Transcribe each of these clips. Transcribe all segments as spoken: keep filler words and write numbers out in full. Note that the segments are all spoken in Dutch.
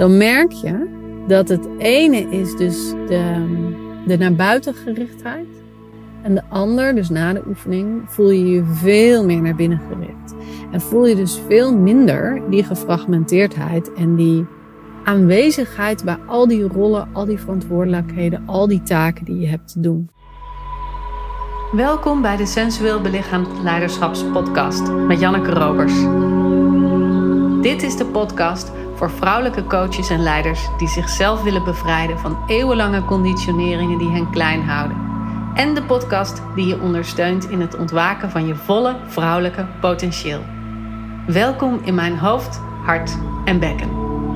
dan merk je dat het ene is dus de, de naar buiten gerichtheid. En de ander, dus na de oefening, voel je je veel meer naar binnen gericht. En voel je dus veel minder die gefragmenteerdheid en die aanwezigheid bij al die rollen, al die verantwoordelijkheden, al die taken die je hebt te doen. Welkom bij de Sensueel Belichaamd Leiderschapspodcast met Janneke Robers. Dit is de podcast voor vrouwelijke coaches en leiders die zichzelf willen bevrijden van eeuwenlange conditioneringen die hen klein houden. En de podcast die je ondersteunt in het ontwaken van je volle vrouwelijke potentieel. Welkom in mijn hoofd, hart en bekken.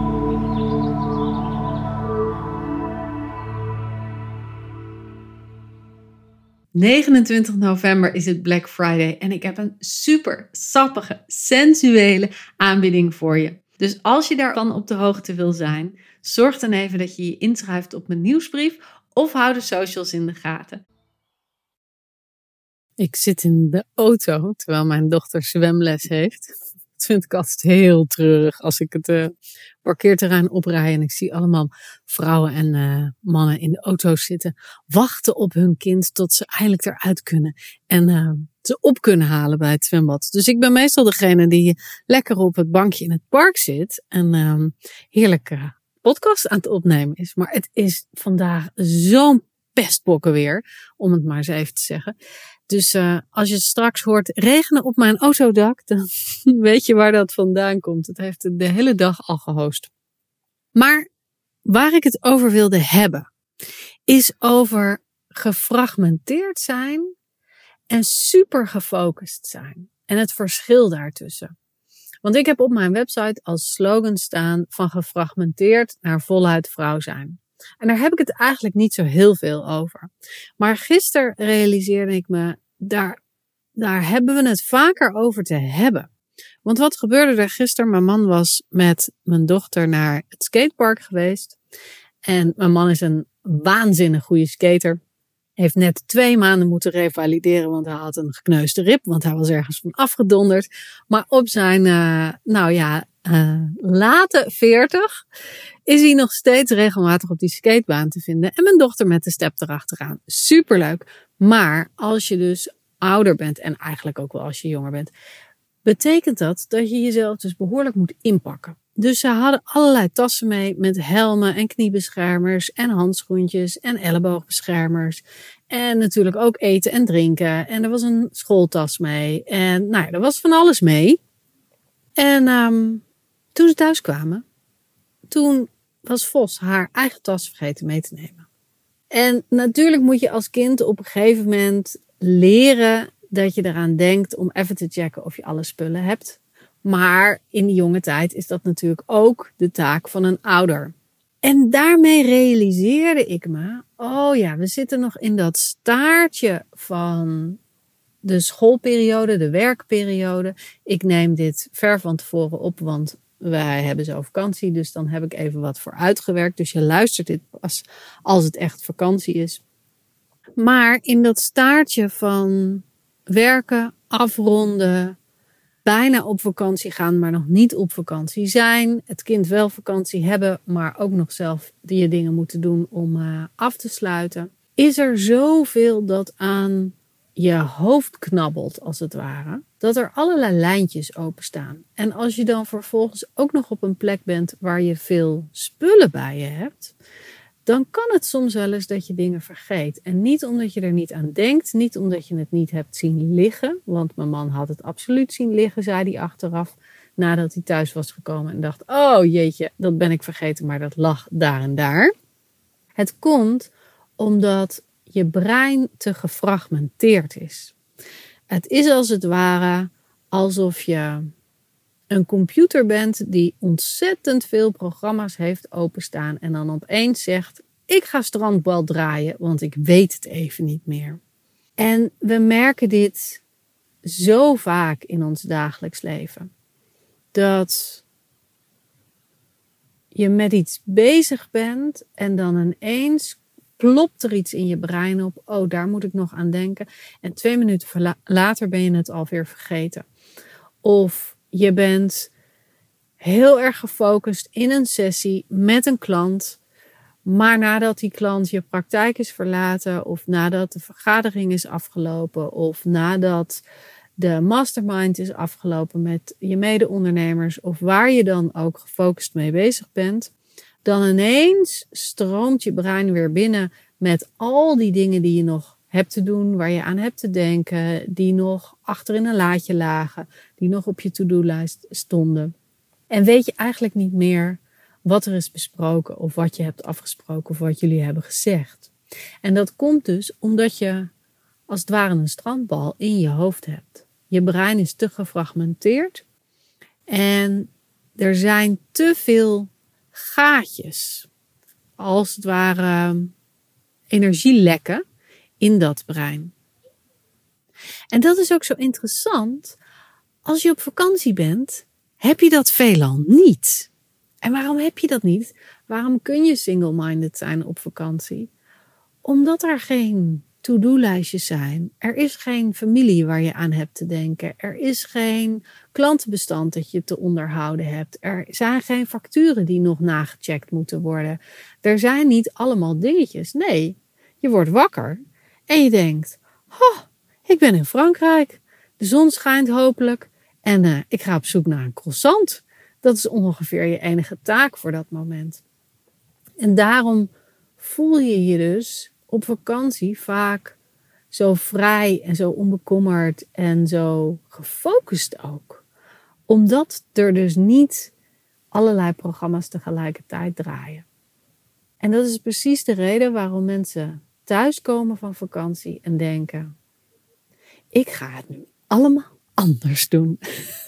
negenentwintig november is het Black Friday en ik heb een super sappige, sensuele aanbieding voor je. Dus als je daarvan op de hoogte wil zijn, zorg dan even dat je je inschrijft op mijn nieuwsbrief of hou de socials in de gaten. Ik zit in de auto terwijl mijn dochter zwemles heeft. Dat vind ik altijd heel treurig als ik het uh, parkeerterrein oprij en ik zie allemaal vrouwen en uh, mannen in de auto's zitten. Wachten op hun kind tot ze eindelijk eruit kunnen en uh, ze op kunnen halen bij het zwembad. Dus ik ben meestal degene die lekker op het bankje in het park zit en uh, heerlijk uh, podcast aan het opnemen is. Maar het is vandaag zo'n pestbokken weer, om het maar eens even te zeggen. Dus uh, als je straks hoort regenen op mijn autodak, dan weet je waar dat vandaan komt. Het heeft de hele dag al gehoost. Maar waar ik het over wilde hebben, is over gefragmenteerd zijn en super gefocust zijn. En het verschil daartussen. Want ik heb op mijn website als slogan staan van gefragmenteerd naar voluit vrouw zijn. En daar heb ik het eigenlijk niet zo heel veel over. Maar gisteren realiseerde ik me, daar, daar hebben we het vaker over te hebben. Want wat gebeurde er gisteren? Mijn man was met mijn dochter naar het skatepark geweest. En mijn man is een waanzinnig goede skater. Heeft net twee maanden moeten revalideren, want hij had een gekneusde rib. Want hij was ergens van afgedonderd. Maar op zijn, uh, nou ja, uh, late veertig is hij nog steeds regelmatig op die skatebaan te vinden. En mijn dochter met de step erachteraan. Superleuk. Maar als je dus ouder bent, en eigenlijk ook wel als je jonger bent, betekent dat dat je jezelf dus behoorlijk moet inpakken. Dus ze hadden allerlei tassen mee met helmen en kniebeschermers en handschoentjes en elleboogbeschermers. En natuurlijk ook eten en drinken. En er was een schooltas mee. En nou ja, er was van alles mee. En um, toen ze thuis kwamen, toen was Vos haar eigen tas vergeten mee te nemen. En natuurlijk moet je als kind op een gegeven moment leren dat je eraan denkt om even te checken of je alle spullen hebt. Maar in die jonge tijd is dat natuurlijk ook de taak van een ouder. En daarmee realiseerde ik me, oh ja, we zitten nog in dat staartje van de schoolperiode, de werkperiode. Ik neem dit ver van tevoren op, want wij hebben zo vakantie, dus dan heb ik even wat voor uitgewerkt. Dus je luistert dit pas als het echt vakantie is. Maar in dat staartje van werken, afronden, bijna op vakantie gaan, maar nog niet op vakantie zijn. Het kind wel vakantie hebben, maar ook nog zelf je dingen moeten doen om uh, af te sluiten. Is er zoveel dat aan je hoofd knabbelt, als het ware, dat er allerlei lijntjes openstaan. En als je dan vervolgens ook nog op een plek bent waar je veel spullen bij je hebt, dan kan het soms wel eens dat je dingen vergeet. En niet omdat je er niet aan denkt, niet omdat je het niet hebt zien liggen, want mijn man had het absoluut zien liggen, zei hij achteraf, nadat hij thuis was gekomen en dacht, oh jeetje, dat ben ik vergeten, maar dat lag daar en daar. Het komt omdat je brein te gefragmenteerd is. Het is als het ware alsof je een computer bent die ontzettend veel programma's heeft openstaan en dan opeens zegt, ik ga strandbal draaien, want ik weet het even niet meer. En we merken dit zo vaak in ons dagelijks leven. Dat je met iets bezig bent en dan ineens plopt er iets in je brein op. Oh, daar moet ik nog aan denken. En twee minuten later ben je het alweer vergeten. Of je bent heel erg gefocust in een sessie met een klant. Maar nadat die klant je praktijk is verlaten, of nadat de vergadering is afgelopen, of nadat de mastermind is afgelopen met je mede-ondernemers, of waar je dan ook gefocust mee bezig bent, dan ineens stroomt je brein weer binnen met al die dingen die je nog hebt te doen, waar je aan hebt te denken, die nog achter in een laadje lagen, die nog op je to-do-lijst stonden. En weet je eigenlijk niet meer wat er is besproken, of wat je hebt afgesproken, of wat jullie hebben gezegd. En dat komt dus omdat je als het ware een strandbal in je hoofd hebt. Je brein is te gefragmenteerd en er zijn te veel gaatjes, als het ware energielekken in dat brein. En dat is ook zo interessant. Als je op vakantie bent, heb je dat veelal niet. En waarom heb je dat niet? Waarom kun je single-minded zijn op vakantie? Omdat er geen to-do-lijstjes zijn. Er is geen familie waar je aan hebt te denken. Er is geen klantenbestand dat je te onderhouden hebt. Er zijn geen facturen die nog nagecheckt moeten worden. Er zijn niet allemaal dingetjes. Nee, je wordt wakker en je denkt, oh, ik ben in Frankrijk. De zon schijnt hopelijk en uh, ik ga op zoek naar een croissant. Dat is ongeveer je enige taak voor dat moment. En daarom voel je je dus op vakantie vaak zo vrij en zo onbekommerd en zo gefocust ook. Omdat er dus niet allerlei programma's tegelijkertijd draaien. En dat is precies de reden waarom mensen thuiskomen van vakantie en denken, ik ga het nu allemaal anders doen.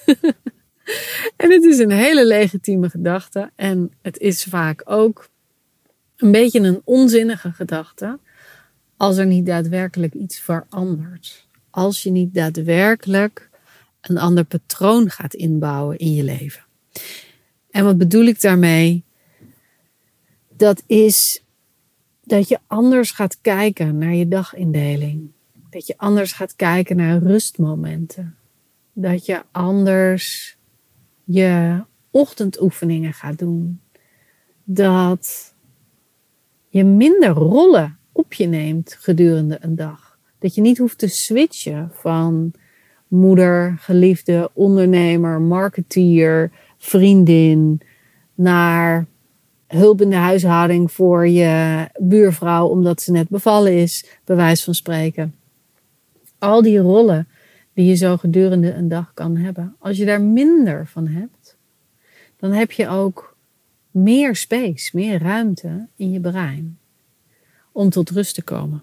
En het is een hele legitieme gedachte en het is vaak ook een beetje een onzinnige gedachte als er niet daadwerkelijk iets verandert. Als je niet daadwerkelijk een ander patroon gaat inbouwen in je leven. En wat bedoel ik daarmee? Dat is dat je anders gaat kijken naar je dagindeling. Dat je anders gaat kijken naar rustmomenten. Dat je anders je ochtendoefeningen gaat doen. Dat je minder rollen op je neemt gedurende een dag. Dat je niet hoeft te switchen van moeder, geliefde, ondernemer, marketeer, vriendin naar hulp in de huishouding voor je buurvrouw omdat ze net bevallen is, bij wijze van spreken. Al die rollen die je zo gedurende een dag kan hebben. Als je daar minder van hebt, dan heb je ook meer space, meer ruimte in je brein om tot rust te komen.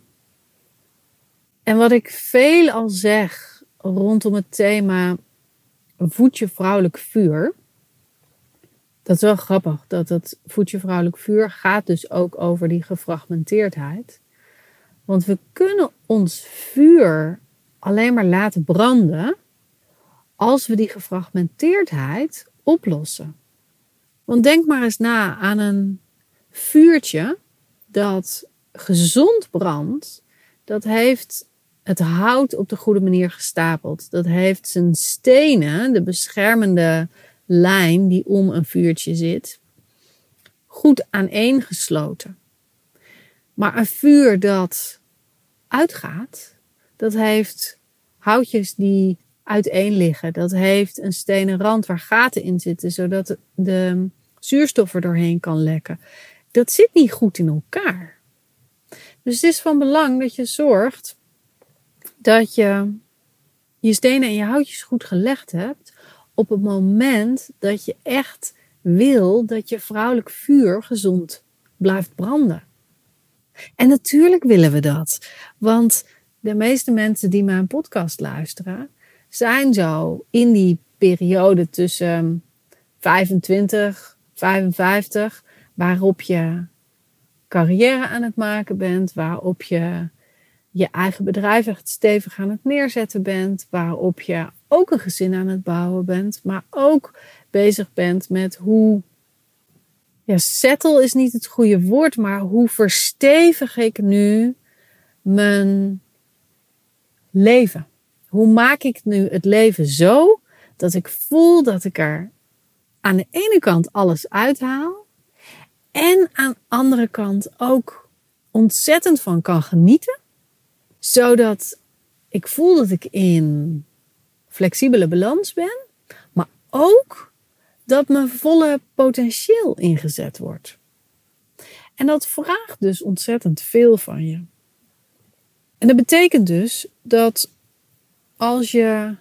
En wat ik veel al zeg rondom het thema voed je vrouwelijk vuur. Dat is wel grappig, dat het voed je vrouwelijk vuur gaat dus ook over die gefragmenteerdheid. Want we kunnen ons vuur alleen maar laten branden als we die gefragmenteerdheid oplossen. Want denk maar eens na aan een vuurtje dat gezond brandt. Dat heeft het hout op de goede manier gestapeld. Dat heeft zijn stenen, de beschermende lijn die om een vuurtje zit, goed aaneengesloten. Maar een vuur dat uitgaat, dat heeft houtjes die uiteen liggen. Dat heeft een stenen rand waar gaten in zitten, zodat de zuurstof er doorheen kan lekken. Dat zit niet goed in elkaar. Dus het is van belang dat je zorgt dat je je stenen en je houtjes goed gelegd hebt op het moment dat je echt wil dat je vrouwelijk vuur gezond blijft branden. En natuurlijk willen we dat. Want de meeste mensen die mijn podcast luisteren zijn zo in die periode tussen vijfentwintig, vijfenvijftig, waarop je carrière aan het maken bent, waarop je je eigen bedrijf echt stevig aan het neerzetten bent, waarop je ook een gezin aan het bouwen bent, maar ook bezig bent met hoe, ja, settle is niet het goede woord, maar hoe verstevig ik nu mijn leven? Hoe maak ik nu het leven zo dat ik voel dat ik er aan de ene kant alles uithaal. En aan de andere kant ook ontzettend van kan genieten. Zodat ik voel dat ik in flexibele balans ben. Maar ook dat mijn volle potentieel ingezet wordt. En dat vraagt dus ontzettend veel van je. En dat betekent dus dat als je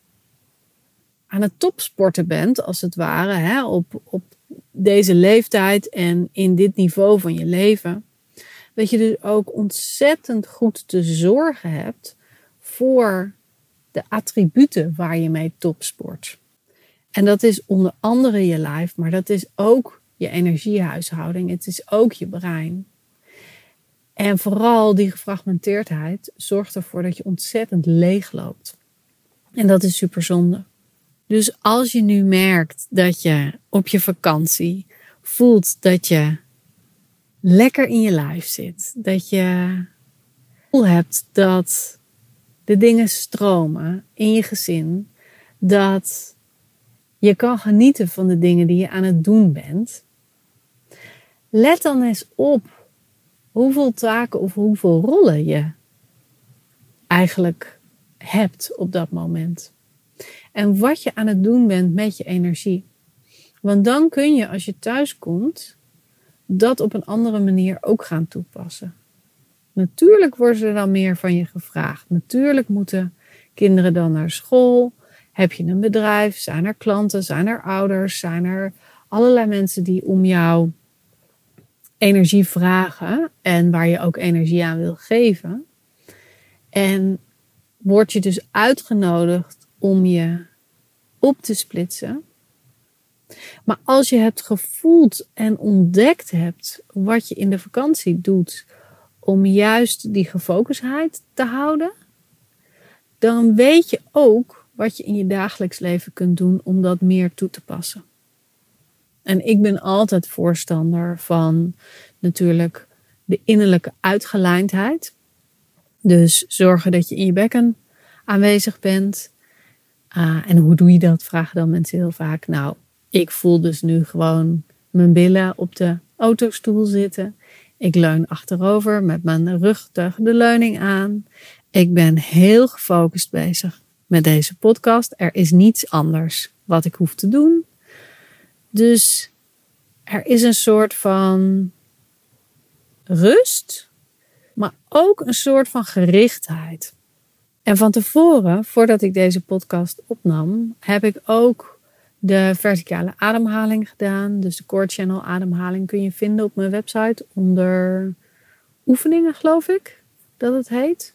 aan het topsporten bent, als het ware, hè, op, op deze leeftijd en in dit niveau van je leven, dat je dus ook ontzettend goed te zorgen hebt voor de attributen waar je mee topsport. En dat is onder andere je lijf, maar dat is ook je energiehuishouding. Het is ook je brein. En vooral die gefragmenteerdheid zorgt ervoor dat je ontzettend leeg loopt. En dat is super zonde. Dus als je nu merkt dat je op je vakantie voelt dat je lekker in je lijf zit. Dat je gevoel hebt dat de dingen stromen in je gezin. Dat je kan genieten van de dingen die je aan het doen bent. Let dan eens op hoeveel taken of hoeveel rollen je eigenlijk hebt op dat moment. En wat je aan het doen bent met je energie. Want dan kun je als je thuis komt dat op een andere manier ook gaan toepassen. Natuurlijk worden er dan meer van je gevraagd. Natuurlijk moeten kinderen dan naar school. Heb je een bedrijf? Zijn er klanten? Zijn er ouders? Zijn er allerlei mensen die om jou energie vragen en waar je ook energie aan wil geven? En word je dus uitgenodigd om je op te splitsen. Maar als je hebt gevoeld en ontdekt hebt wat je in de vakantie doet om juist die gefocusheid te houden, dan weet je ook wat je in je dagelijks leven kunt doen om dat meer toe te passen. En ik ben altijd voorstander van natuurlijk de innerlijke uitgelijndheid. Dus zorgen dat je in je bekken aanwezig bent. Uh, en hoe doe je dat? Vragen dan mensen heel vaak. Nou, ik voel dus nu gewoon mijn billen op de autostoel zitten. Ik leun achterover met mijn rug tegen de leuning aan. Ik ben heel gefocust bezig met deze podcast. Er is niets anders wat ik hoef te doen. Dus er is een soort van rust, maar ook een soort van gerichtheid. En van tevoren, voordat ik deze podcast opnam, heb ik ook de verticale ademhaling gedaan. Dus de Core Channel ademhaling kun je vinden op mijn website onder oefeningen, geloof ik dat het heet.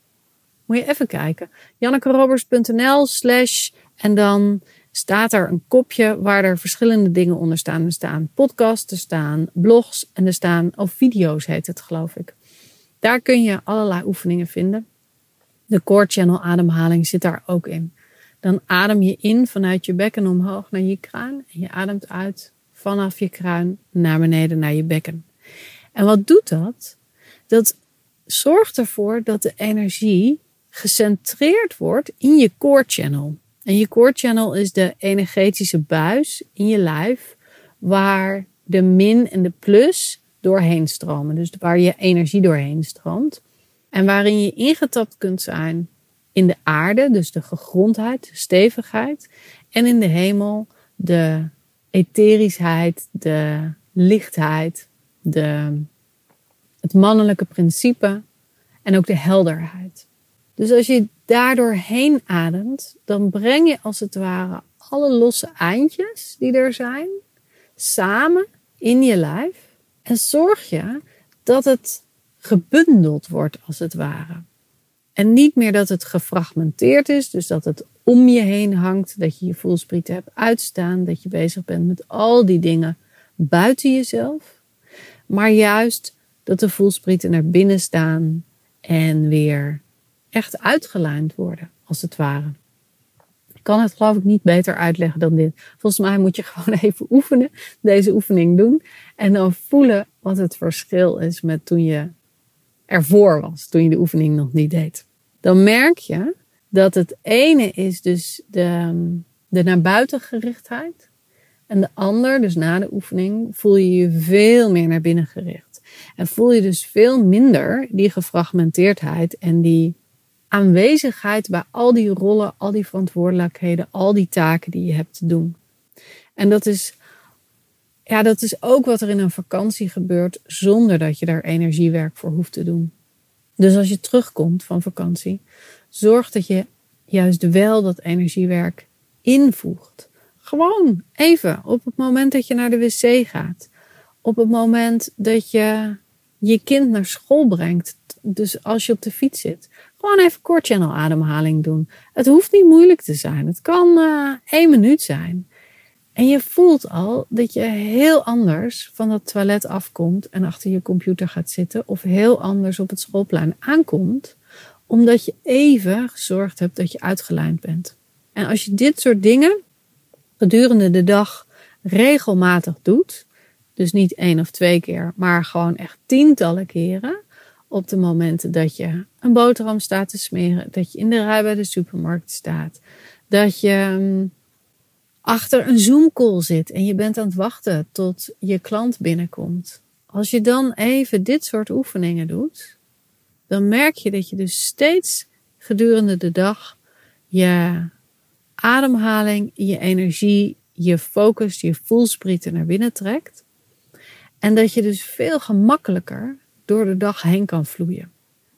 Moet je even kijken. jannekerobers.nl slash en dan staat er een kopje waar er verschillende dingen onder staan. Er staan podcasts, er staan blogs en er staan, of video's heet het, geloof ik. Daar kun je allerlei oefeningen vinden. De Core Channel ademhaling zit daar ook in. Dan adem je in vanuit je bekken omhoog naar je kruin. En je ademt uit vanaf je kruin naar beneden naar je bekken. En wat doet dat? Dat zorgt ervoor dat de energie gecentreerd wordt in je Core Channel. En je Core Channel is de energetische buis in je lijf waar de min en de plus doorheen stromen. Dus waar je energie doorheen stroomt. En waarin je ingetapt kunt zijn in de aarde, dus de gegrondheid, de stevigheid. En in de hemel de etherischheid, de lichtheid, de, het mannelijke principe en ook de helderheid. Dus als je daardoor heen ademt, dan breng je als het ware alle losse eindjes die er zijn samen in je lijf. En zorg je dat het gebundeld wordt als het ware. En niet meer dat het gefragmenteerd is, dus dat het om je heen hangt, dat je je voelsprieten hebt uitstaan, dat je bezig bent met al die dingen buiten jezelf. Maar juist dat de voelsprieten naar binnen staan en weer echt uitgelijnd worden, als het ware. Ik kan het geloof ik niet beter uitleggen dan dit. Volgens mij moet je gewoon even oefenen, deze oefening doen. En dan voelen wat het verschil is met toen je ervoor was, toen je de oefening nog niet deed. Dan merk je dat het ene is dus de, de naar buiten gerichtheid. En de ander, dus na de oefening, voel je je veel meer naar binnen gericht. En voel je dus veel minder die gefragmenteerdheid en die aanwezigheid bij al die rollen, al die verantwoordelijkheden, al die taken die je hebt te doen. En dat is, ja, dat is ook wat er in een vakantie gebeurt zonder dat je daar energiewerk voor hoeft te doen. Dus als je terugkomt van vakantie, zorg dat je juist wel dat energiewerk invoegt. Gewoon even op het moment dat je naar de wc gaat. Op het moment dat je je kind naar school brengt. Dus als je op de fiets zit. Gewoon even core channel ademhaling doen. Het hoeft niet moeilijk te zijn. Het kan uh, één minuut zijn. En je voelt al dat je heel anders van dat toilet afkomt en achter je computer gaat zitten. Of heel anders op het schoolplein aankomt. Omdat je even gezorgd hebt dat je uitgelijnd bent. En als je dit soort dingen gedurende de dag regelmatig doet. Dus niet één of twee keer, maar gewoon echt tientallen keren. Op de momenten dat je een boterham staat te smeren. Dat je in de rij bij de supermarkt staat. Dat je achter een Zoom-call zit en je bent aan het wachten tot je klant binnenkomt. Als je dan even dit soort oefeningen doet, dan merk je dat je dus steeds gedurende de dag je ademhaling, je energie, je focus, je voelsprieten naar binnen trekt. En dat je dus veel gemakkelijker door de dag heen kan vloeien.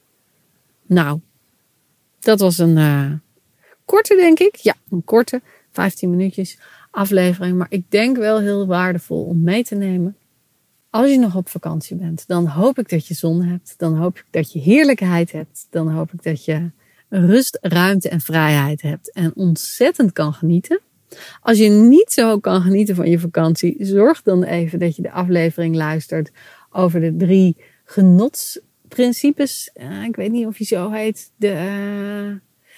Nou, dat was een uh, korte, denk ik. Ja, een korte, vijftien minuutjes aflevering. Maar ik denk wel heel waardevol om mee te nemen. Als je nog op vakantie bent, dan hoop ik dat je zon hebt. Dan hoop ik dat je heerlijkheid hebt. Dan hoop ik dat je rust, ruimte en vrijheid hebt. En ontzettend kan genieten. Als je niet zo kan genieten van je vakantie, zorg dan even dat je de aflevering luistert over de drie genotsprincipes. Uh, ik weet niet of je zo heet. De, uh,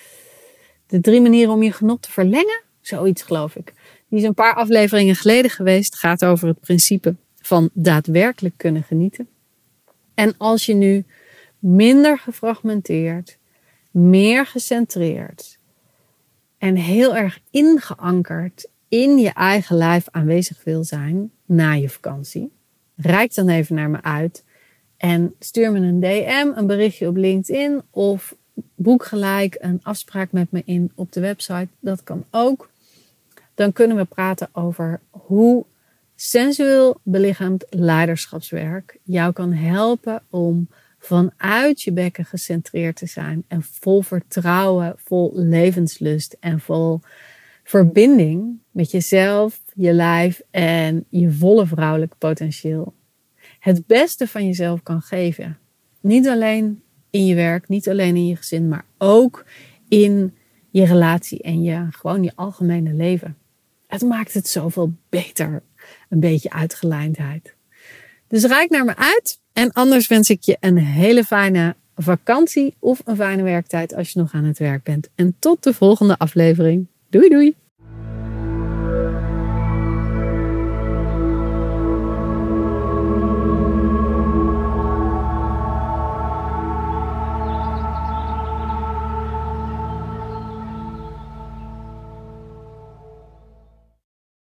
de drie manieren om je genot te verlengen. Zoiets geloof ik. Die is een paar afleveringen geleden geweest. Het gaat over het principe van daadwerkelijk kunnen genieten. En als je nu minder gefragmenteerd, meer gecentreerd en heel erg ingeankerd in je eigen lijf aanwezig wil zijn na je vakantie, reik dan even naar me uit en stuur me een D M, een berichtje op LinkedIn of boek gelijk een afspraak met me in op de website. Dat kan ook. Dan kunnen we praten over hoe sensueel belichaamd leiderschapswerk jou kan helpen om vanuit je bekken gecentreerd te zijn en vol vertrouwen, vol levenslust en vol verbinding met jezelf, je lijf en je volle vrouwelijk potentieel het beste van jezelf kan geven. Niet alleen in je werk, niet alleen in je gezin, maar ook in je relatie en je, gewoon je algemene leven. Het maakt het zoveel beter, een beetje uitgelijndheid. Dus reik naar me uit. En anders wens ik je een hele fijne vakantie of een fijne werktijd als je nog aan het werk bent. En tot de volgende aflevering. Doei doei!